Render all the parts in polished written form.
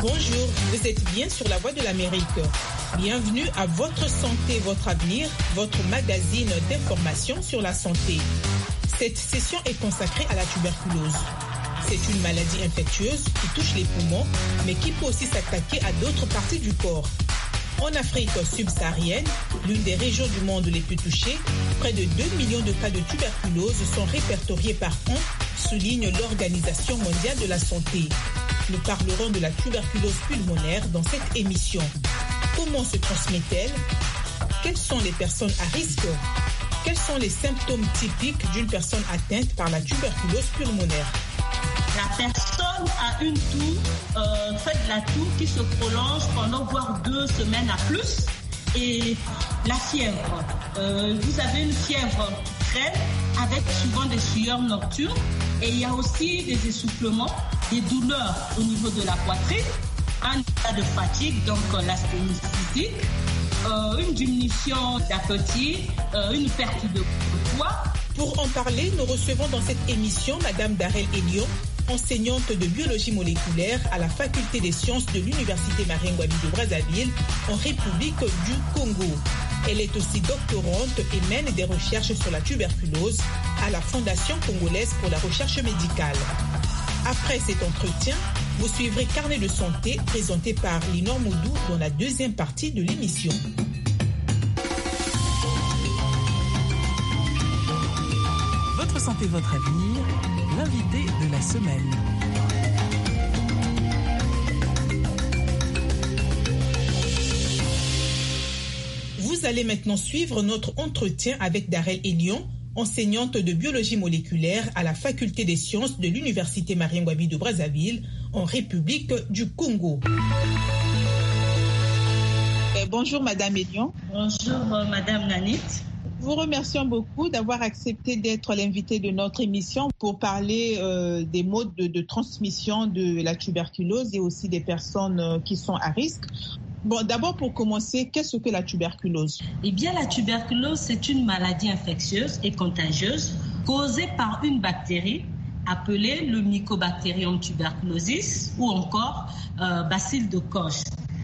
Bonjour, vous êtes bien sur la Voix de l'Amérique. Bienvenue à Votre Santé, Votre Avenir, votre magazine d'information sur la santé. Cette session est consacrée à la tuberculose. C'est une maladie infectieuse qui touche les poumons, mais qui peut aussi s'attaquer à d'autres parties du corps. En Afrique subsaharienne, l'une des régions du monde les plus touchées, près de 2 millions de cas de tuberculose sont répertoriés par an, souligne l'Organisation mondiale de la santé. Nous parlerons de la tuberculose pulmonaire dans cette émission. Comment se transmet-elle? Quelles sont les personnes à risque? Quels sont les symptômes typiques d'une personne atteinte par la tuberculose pulmonaire? La personne a une toux, fait de la toux qui se prolonge pendant voire 2 semaines à plus. Et la fièvre. Vous avez une fièvre traîne avec souvent des sueurs nocturnes. Et il y a aussi des essoufflements, des douleurs au niveau de la poitrine, un état de fatigue, donc l'asthénie physique, une diminution d'appétit, une perte de poids. Pour en parler, nous recevons dans cette émission Madame Darel Elion, enseignante de biologie moléculaire à la faculté des sciences de l'Université Marien Ngouabi de Brazzaville, en République du Congo. Elle est aussi doctorante et mène des recherches sur la tuberculose à la Fondation congolaise pour la recherche médicale. Après cet entretien, vous suivrez Carnet de santé présenté par Linor Moudou dans la deuxième partie de l'émission. Votre santé, votre avenir, l'invité de la semaine. Vous allez maintenant suivre notre entretien avec Darel Elion, enseignante de biologie moléculaire à la faculté des sciences de l'Université Marien Ngouabi de Brazzaville, en République du Congo. Bonjour Madame Elion. Bonjour Madame Nanit. Vous remercions beaucoup d'avoir accepté d'être l'invité de notre émission pour parler des modes de transmission de la tuberculose et aussi des personnes qui sont à risque. Bon, d'abord pour commencer, qu'est-ce que la tuberculose? Eh bien, la tuberculose, c'est une maladie infectieuse et contagieuse causée par une bactérie appelée le Mycobacterium tuberculosis ou encore bacille de Koch.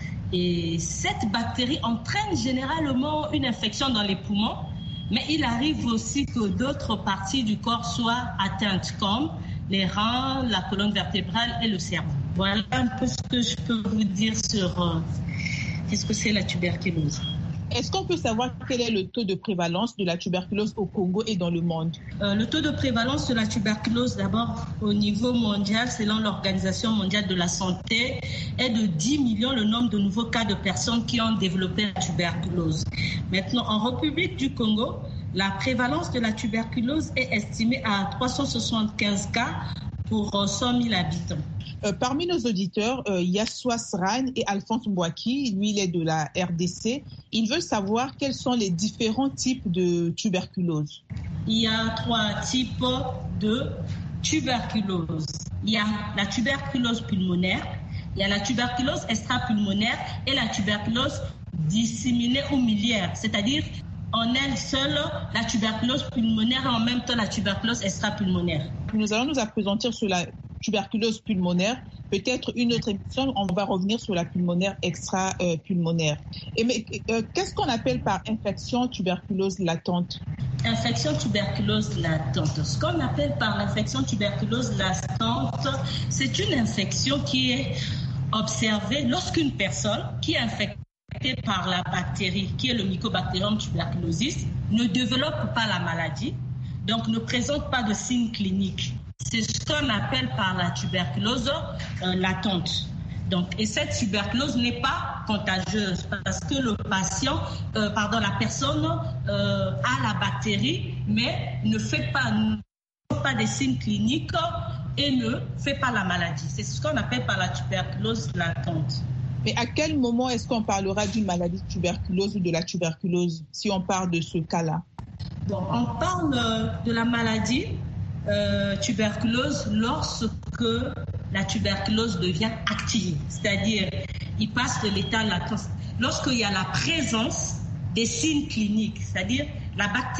Et cette bactérie entraîne généralement une infection dans les poumons, mais il arrive aussi que d'autres parties du corps soient atteintes, comme les reins, la colonne vertébrale et le cerveau. Voilà un peu ce que je peux vous dire sur qu'est-ce que c'est la tuberculose. Est-ce qu'on peut savoir quel est le taux de prévalence de la tuberculose au Congo et dans le monde? Le taux de prévalence de la tuberculose, d'abord au niveau mondial, selon l'Organisation mondiale de la santé, est de 10 millions le nombre de nouveaux cas de personnes qui ont développé la tuberculose. Maintenant, en République du Congo, la prévalence de la tuberculose est estimée à 375 cas pour 100 000 habitants. Parmi nos auditeurs, Yassoua Sran et Alphonse Mbouaki, lui il est de la RDC. Il veut savoir quels sont les différents types de tuberculose. Il y a 3 types de tuberculose. Il y a la tuberculose pulmonaire, il y a la tuberculose extrapulmonaire et la tuberculose disséminée ou miliaire, c'est-à-dire en elle seule la tuberculose pulmonaire et en même temps la tuberculose extrapulmonaire. Nous allons nous appesantir sur la tuberculose pulmonaire. Peut-être une autre émission, on va revenir sur la pulmonaire extra-pulmonaire. Mais qu'est-ce qu'on appelle par infection tuberculose latente? Infection tuberculose latente. Ce qu'on appelle par l'infection tuberculose latente, c'est une infection qui est observée lorsqu'une personne qui est infectée par la bactérie, qui est le Mycobacterium tuberculosis, ne développe pas la maladie, donc ne présente pas de signes cliniques. C'est ce qu'on appelle par la tuberculose latente. Donc, et cette tuberculose n'est pas contagieuse parce que la personne a la bactérie, mais ne fait pas des signes cliniques et ne fait pas la maladie. C'est ce qu'on appelle par la tuberculose latente. Mais à quel moment est-ce qu'on parlera d'une maladie de tuberculose ou de la tuberculose, si on parle de ce cas-là? Bon, on parle de la maladie tuberculose lorsque la tuberculose devient active, c'est-à-dire il passe de l'état latent. Lorsqu'il y a la présence des signes cliniques, c'est-à-dire la bactérie